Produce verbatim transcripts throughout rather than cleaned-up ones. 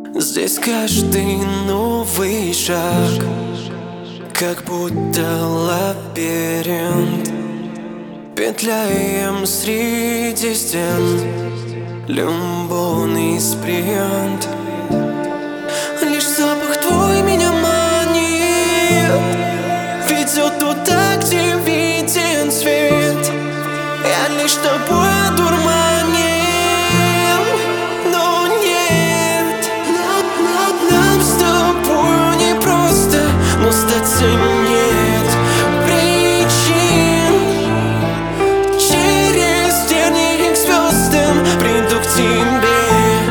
Здесь каждый новый шаг как будто лабиринт. Петляем среди стен, любовный спринт. Лишь запах твой меня манит, ведет туда, где виден свет. Я лишь тобой одурманен, но нет. Нам с тобой не просто, но сдаться нет причин. Через тернии к звездам приду к тебе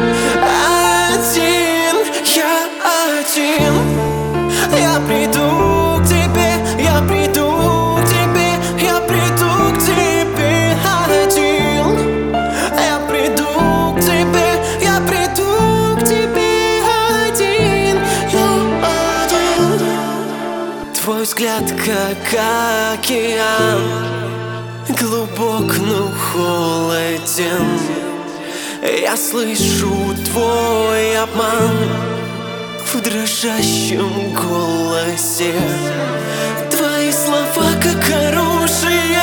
один, я один. Я приду к тебе, я приду к тебе, я приду к тебе один. Я приду к тебе, я приду к тебе один, я один. Твой взгляд как океан, глубок, но холоден. Я слышу твой обман в дрожащем голосе. Твои слова как оружие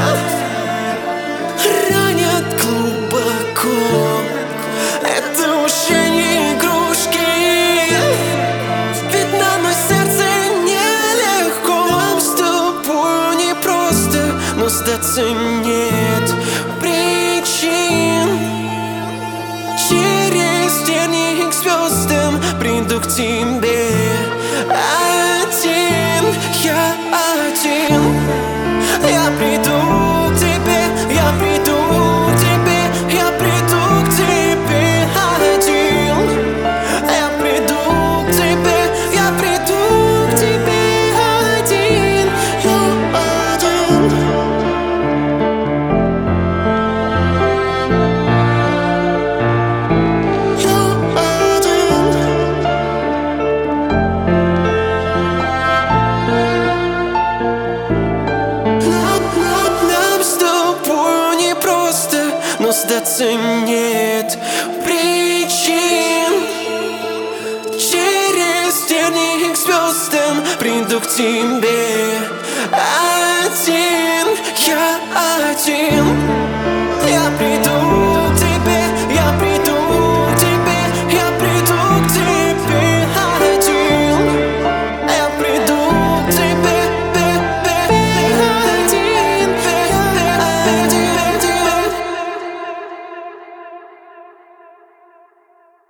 ранят глубоко. Это уже не игрушки, ведь на мое сердце нелегко. Нам с тобой не просто, но сдаться нет причин. Через тернии к звездам приду к тебе один, я один. Я приду к тебе, я приду к тебе, я приду к тебе один. Я приду к тебе, я приду к тебе один, я один. Но сдаться нет причин. Через тернии к звездам приду к тебе один, я один. Я приду